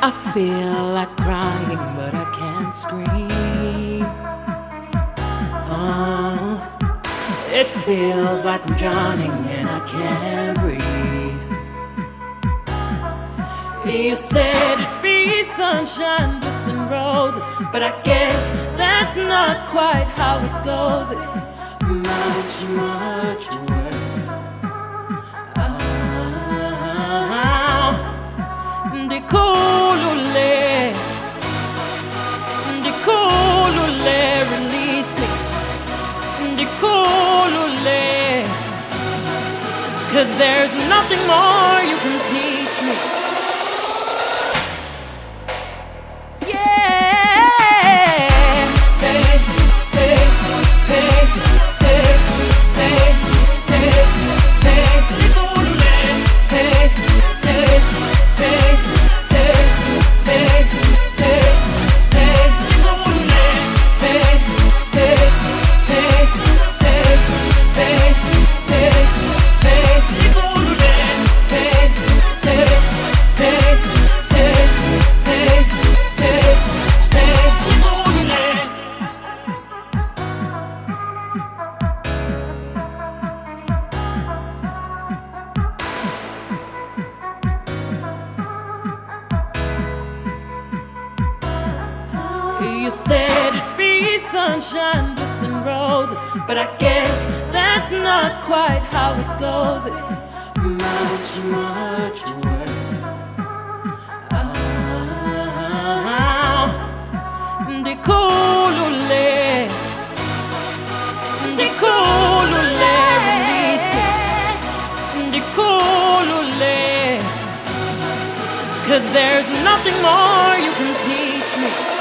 I feel like crying, but I can't scream. Oh, it feels like I'm drowning and I can't breathe. You said be sunshine, bliss and roses, but I guess that's not quite how it goes. It's much, much worse. Ndikhulule, ndikhulule, release me. Ndikhulule, 'cause there's nothing more you can teach me. You said be sunshine, bliss and roses, but I guess that's not quite how it goes. It's much, much worse. Ndikhulule, ndikhulule, release me. Ndikhulule, 'cause there's nothing more you can teach me.